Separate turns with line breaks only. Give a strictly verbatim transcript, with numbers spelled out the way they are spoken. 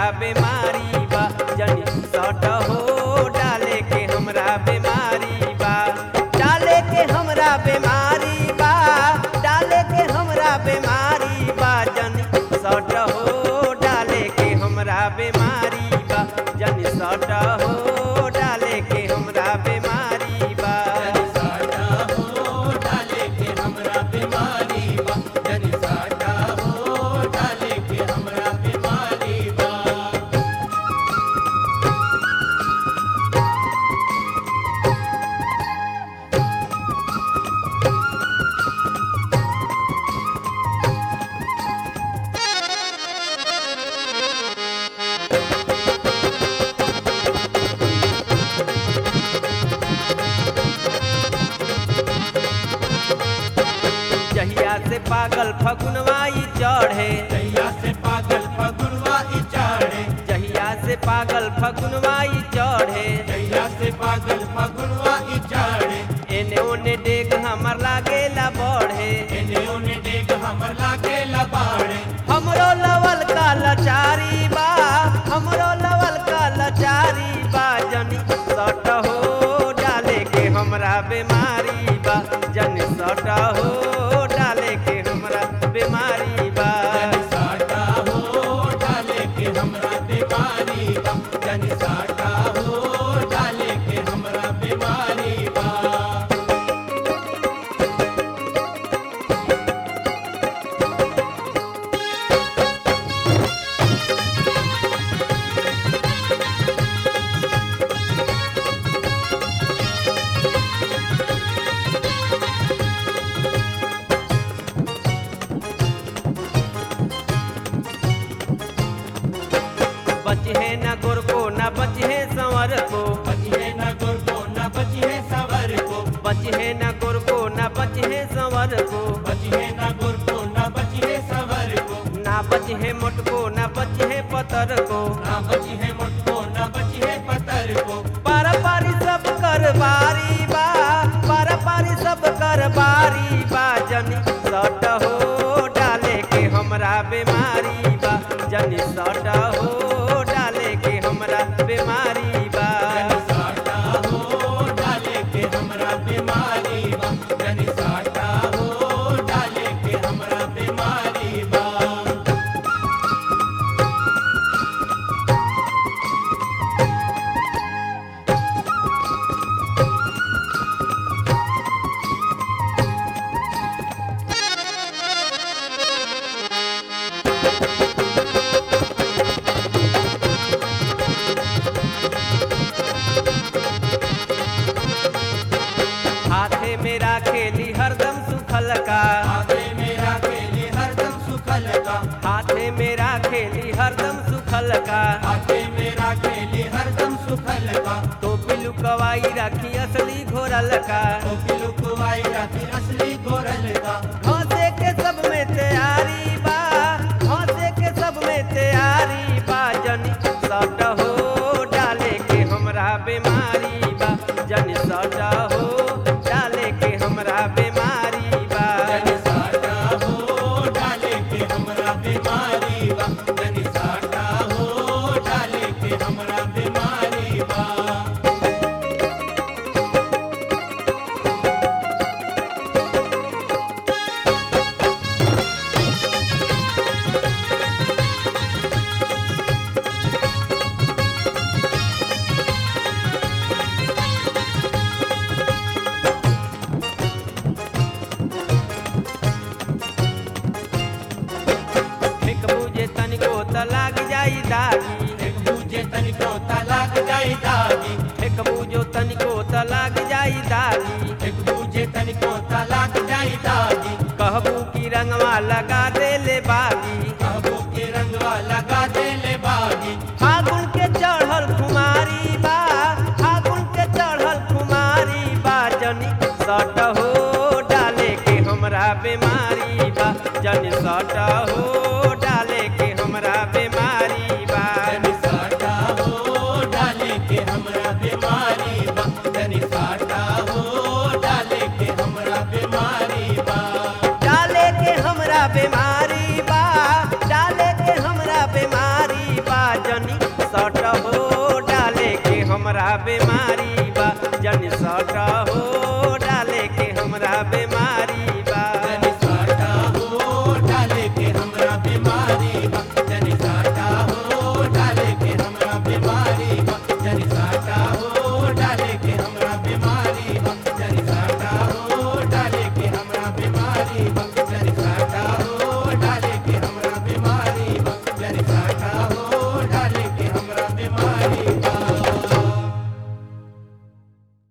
हमरा बीमारी बा जनी सट हो डाले के हमरा बीमारी बा डाले के हमरा बीमारी बा डाले के हमरा बीमारी बा जनी सट हो डाले के हमरा बीमारी बा जनी सट हो डाले के हमरा बीमारी बा जहिया से पागल फगुनवाई चढ़े
जहिया से पागल फगुनवाई चढ़े
जहिया से पागल फगुनवाई चढ़े
जहिया से पागल फगुनवाई चढ़े
एने ओने डेग हमर लागेला बढ़े
एने ओने डेग हमर लागेला बाड़े
हमरो लवल का लचारी बा हमरो लवल का लचारी बा जनी सट हो डाले के हमरा बीमारी बा जनी सट हो डाले के हमरा बीमारी बा
साटा हो डाले के हमरा बीमारी बा जनी साटा हो डाले के हमरा बीमारी बा
बचे न गोर को न बचे संवर को
बचिए न गुर को न बचिए सवर को
बचे न गोर को न बचे संवर को
बचिए न गुर को न बचिए सवर को
ना बचे मोट को न बचे पतर को
ना बचिए मुठको न बचिए पतर को
पार पारी सब कर बारी बा पार पारी सब कर बारी बा जनी सट हो डाले के हमरा बीमारी बा जनी सट हो डाले के हमरा बीमारी बा
साटा हो डाले के हमरा बीमारी बा जनी साटा हो डाले के हमरा बीमारी बा
हाथे मेरा खेली हरदम सुखल का
आगे मेरा खेली हरदम सुखल का
हाथे मेरा खेली हरदम सुखल का
आगे मेरा खेली हरदम सुखल का
तो पिलु कवाई राखी असली घोरल का
तो पिलुकवाई राती असली गोरल का
हंसे के सब में तैयारी बा हंसे के सब में तैयारी बा जनी सट हो डाले के हमरा बीमारी बा जनी सट हो डाले के हमरा बीमारी बा
जनी साटा हो डाले के हमरा बीमारी बा जनी साटा हो डाले के हमरा बीमारी बा
एक बुझे तनिको त लाग जाई दागी
एक बूझे तनिको तलाक जाई दागी
एक बुझो तनिको त लाग जाई दागी
एक बूझे तनिको तलाक जाई दागी
कहबू की रंगवा लगा दे ले बागी
कहबो के रंगवा लगा दे ले बागी
फागुन के चढ़ल खुमारी बा फागुन के चढ़ल खुमारी बा जनी सट हो डाले के हमरा बीमारी बा जनी सट हो डाले के हमरा बीमारी बा
जनी साटा हो डाले के हमरा बीमारी बा जनी साटा हो डाले के हमरा बीमारी बा
डाले के हमरा बीमारी